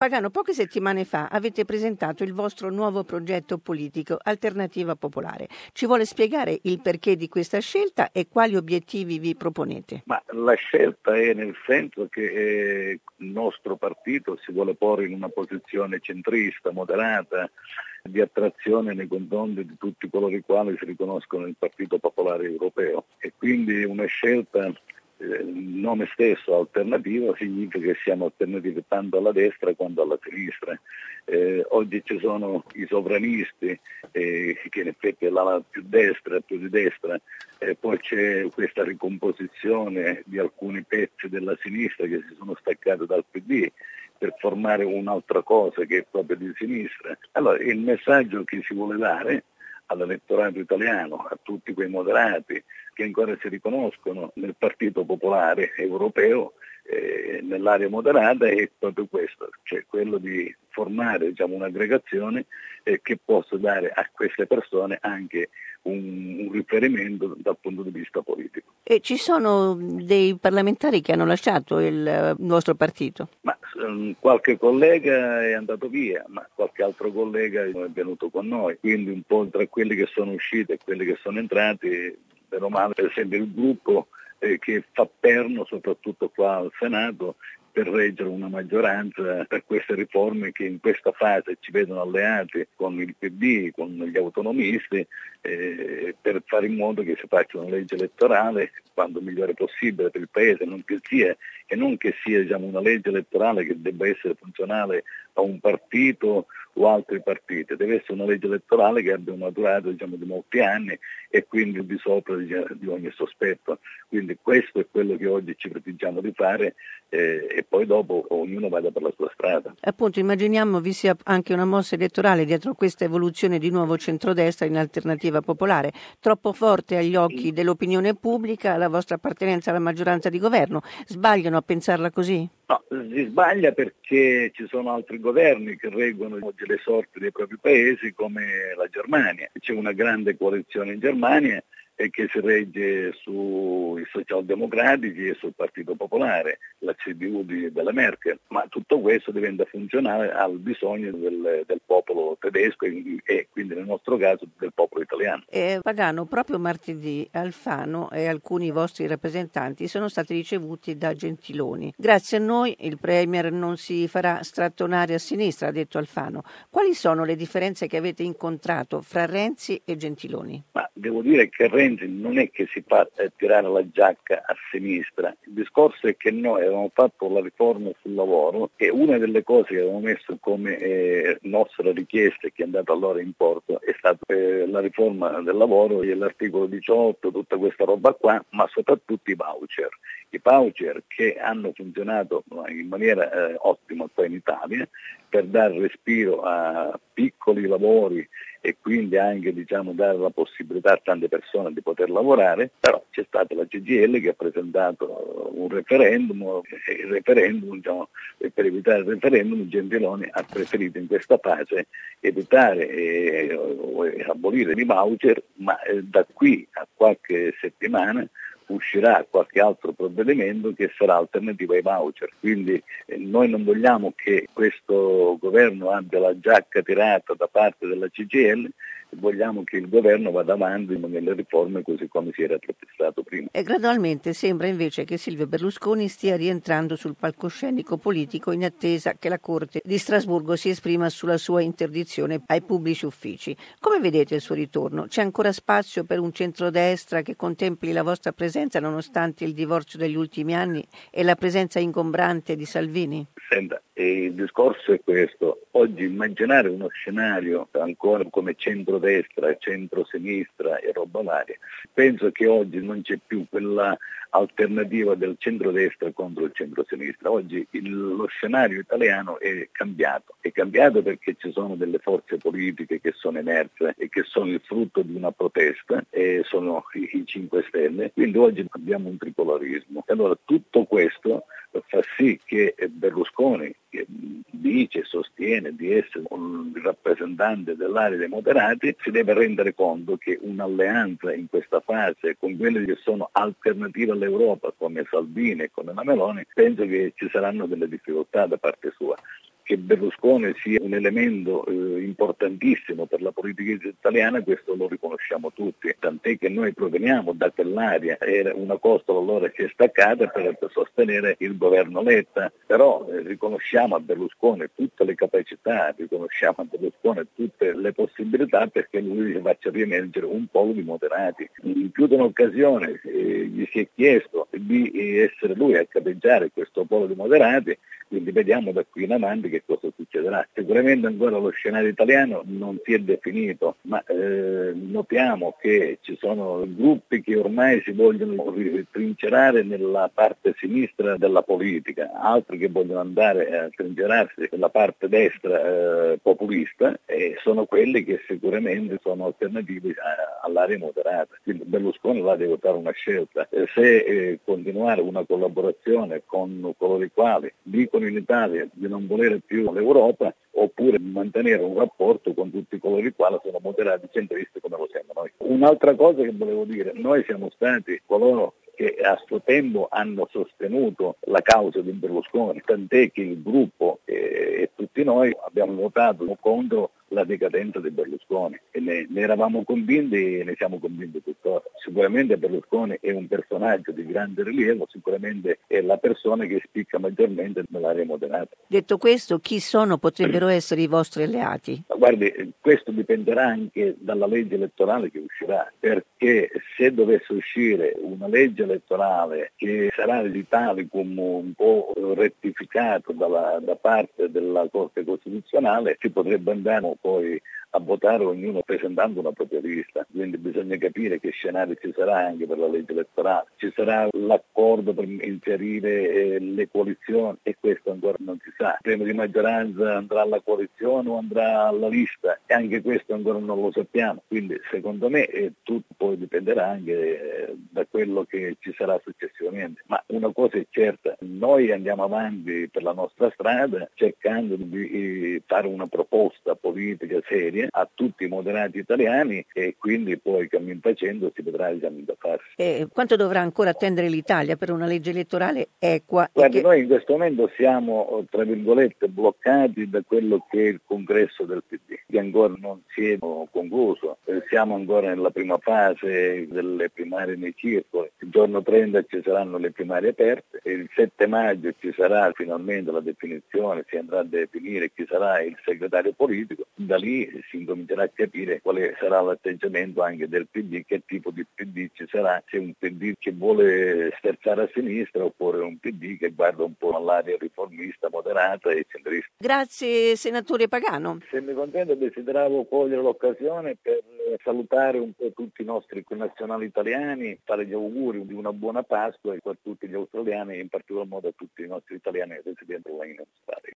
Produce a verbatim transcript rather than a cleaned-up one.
Pagano, poche settimane fa avete presentato il vostro nuovo progetto politico, Alternativa Popolare. Ci vuole spiegare il perché di questa scelta e quali obiettivi vi proponete? Ma la scelta è nel senso che eh, il nostro partito si vuole porre in una posizione centrista, moderata, di attrazione nei confronti di tutti coloro i quali si riconoscono nel Partito Popolare Europeo, e quindi una scelta. Il nome stesso Alternativa significa che siamo alternativi tanto alla destra quanto alla sinistra. Eh, oggi ci sono i sovranisti, eh, che in effetti è la più destra, più di destra, eh, poi c'è questa ricomposizione di alcuni pezzi della sinistra che si sono staccati dal P D per formare un'altra cosa che è proprio di sinistra. Allora il messaggio che si vuole dare all'elettorato italiano, a tutti quei moderati che ancora si riconoscono nel Partito Popolare Europeo, eh, nell'area moderata, è proprio questo, cioè quello di formare, diciamo, un'aggregazione eh, che possa dare a queste persone anche un, un riferimento dal punto di vista politico. E ci sono dei parlamentari che hanno lasciato il nostro partito? Ma um, qualche collega è andato via, ma qualche altro collega è venuto con noi, quindi un po' tra quelli che sono usciti e quelli che sono entrati, meno male, per esempio il gruppo eh, che fa perno soprattutto qua al Senato per reggere una maggioranza per queste riforme che in questa fase ci vedono alleati con il P D, con gli autonomisti, eh, per fare in modo che si faccia una legge elettorale quanto migliore possibile per il Paese, non che sia, e non che sia diciamo, una legge elettorale che debba essere funzionale a un partito o altri partiti, deve essere una legge elettorale che abbia maturato diciamo, di molti anni e quindi di sopra di ogni sospetto. Quindi questo è quello che oggi ci prefiggiamo di fare eh, e poi dopo ognuno vada per la sua strada. Appunto, immaginiamo vi sia anche una mossa elettorale dietro questa evoluzione di nuovo centrodestra in Alternativa Popolare, troppo forte agli occhi dell'opinione pubblica la vostra appartenenza alla maggioranza di governo. Sbagliano a pensarla così? No, si sbaglia perché ci sono altri governi che reggono oggi le sorti dei propri paesi come la Germania. C'è una grande coalizione in Germania e che si regge sui socialdemocratici e sul Partito Popolare, la C D U di, della Merkel, ma tutto questo diventa funzionale al bisogno del, del popolo tedesco e, e quindi nel nostro caso del popolo italiano. Eh, Pagano, proprio martedì Alfano e alcuni vostri rappresentanti sono stati ricevuti da Gentiloni. Grazie a noi il Premier non si farà strattonare a sinistra, ha detto Alfano. Quali sono le differenze che avete incontrato fra Renzi e Gentiloni? Ma devo dire che Renzi non è che si fa tirare la giacca a sinistra, il discorso è che noi avevamo fatto la riforma sul lavoro e una delle cose che avevamo messo come eh, nostra richiesta che è andata allora in porto è stata eh, la riforma del lavoro e l'articolo diciotto, tutta questa roba qua, ma soprattutto i voucher. I voucher che hanno funzionato in maniera eh, ottima qua in Italia per dare respiro a piccoli lavori e quindi anche diciamo, dare la possibilità a tante persone di poter lavorare, però c'è stata la C G I L che ha presentato un referendum e il referendum, diciamo, e per evitare il referendum Gentiloni ha preferito in questa fase evitare e, e abolire i voucher, ma eh, da qui a qualche settimana uscirà qualche altro provvedimento che sarà alternativo ai voucher. Quindi eh, noi non vogliamo che questo governo abbia la giacca tirata da parte della C G I L, vogliamo che il governo vada avanti nelle riforme così come si era prefissato prima. E gradualmente sembra invece che Silvio Berlusconi stia rientrando sul palcoscenico politico in attesa che la Corte di Strasburgo si esprima sulla sua interdizione ai pubblici uffici. Come vedete il suo ritorno? C'è ancora spazio per un centrodestra che contempli la vostra presenza nonostante il divorzio degli ultimi anni e la presenza ingombrante di Salvini? Senta, il discorso è questo. Oggi immaginare uno scenario ancora come centrodestra, centrosinistra e roba varia, penso che oggi non c'è più quella alternativa del centrodestra contro il centrosinistra. Oggi il, lo scenario italiano è cambiato. È cambiato perché ci sono delle forze politiche che sono emerse e che sono il frutto di una protesta, e sono i, i cinque Stelle. Quindi oggi abbiamo un tripolarismo. E allora tutto questo fa sì che Berlusconi, che dice e sostiene di essere un rappresentante dell'area dei moderati, si deve rendere conto che un'alleanza in questa fase con quelli che sono alternative all'Europa come Salvini e come la Meloni, penso che ci saranno delle difficoltà da parte sua. che Berlusconi sia un elemento eh, importantissimo per la politica italiana, questo lo riconosciamo tutti, tant'è che noi proveniamo da quell'area, era una costola allora che è staccata per, per sostenere il governo Letta, però eh, riconosciamo a Berlusconi tutte le capacità, riconosciamo a Berlusconi tutte le possibilità perché lui faccia riemergere un polo di moderati. In più di un'occasione eh, gli si è chiesto di essere lui a capeggiare questo polo di moderati, quindi vediamo da qui in avanti che cosa succederà. Sicuramente ancora lo scenario italiano non si è definito, ma eh, notiamo che ci sono gruppi che ormai si vogliono trincerare nella parte sinistra della politica, altri che vogliono andare a trincerarsi nella parte destra eh, populista, e sono quelli che sicuramente sono alternativi a, all'area moderata. Quindi Berlusconi là deve fare una scelta, eh, se eh, continuare una collaborazione con coloro i quali dicono in Italia di non volere più l'Europa, oppure mantenere un rapporto con tutti coloro i quali sono moderati centristi come lo siamo noi. Un'altra cosa che volevo dire, noi siamo stati coloro che a suo tempo hanno sostenuto la causa di Berlusconi, tant'è che il gruppo eh, e tutti noi abbiamo votato contro la decadenza di Berlusconi e ne, ne eravamo convinti e ne siamo convinti tuttora. Sicuramente Berlusconi è un personaggio di grande rilievo, sicuramente è la persona che spicca maggiormente nell'area moderata. Detto questo, chi sono potrebbero essere i vostri alleati? Guardi, questo dipenderà anche dalla legge elettorale che uscirà, perché se dovesse uscire una legge elettorale che sarà l'Italicum un po' rettificato dalla, da parte della Corte Costituzionale, si potrebbe andare poi a votare ognuno presentando una propria lista, quindi bisogna capire che scenario ci sarà anche per la legge elettorale. Ci sarà l'accordo per inserire eh, le coalizioni e questo ancora non si sa. Il premio di maggioranza andrà alla coalizione o andrà alla lista e anche questo ancora non lo sappiamo, quindi secondo me eh, tutto poi dipenderà anche eh, da quello che ci sarà successivamente. Ma una cosa è certa, noi andiamo avanti per la nostra strada cercando di eh, fare una proposta politica seria a tutti i moderati italiani e quindi poi cammin facendo si vedrà l'esame da farsi. E quanto dovrà ancora attendere l'Italia per una legge elettorale equa? Guardi, che... noi in questo momento siamo, tra virgolette, bloccati da quello che è il congresso del P D, che ancora non si è concluso. Eh, siamo ancora nella prima fase delle primarie nei circoli. Il giorno trenta ci saranno le primarie aperte, il sette maggio ci sarà finalmente la definizione, si andrà a definire chi sarà il segretario politico, da lì si incomincerà a capire quale sarà l'atteggiamento anche del P D, che tipo di P D ci sarà, se un P D che vuole sterzare a sinistra oppure un P D che guarda un po' all'area riformista, moderata e centrista. Grazie senatore Pagano. Se mi consente desideravo cogliere l'occasione per salutare un po' tutti i nostri connazionali italiani, fare gli auguri di una buona Pasqua a tutti gli australiani e in particolar modo a tutti i nostri italiani residenti in Australia.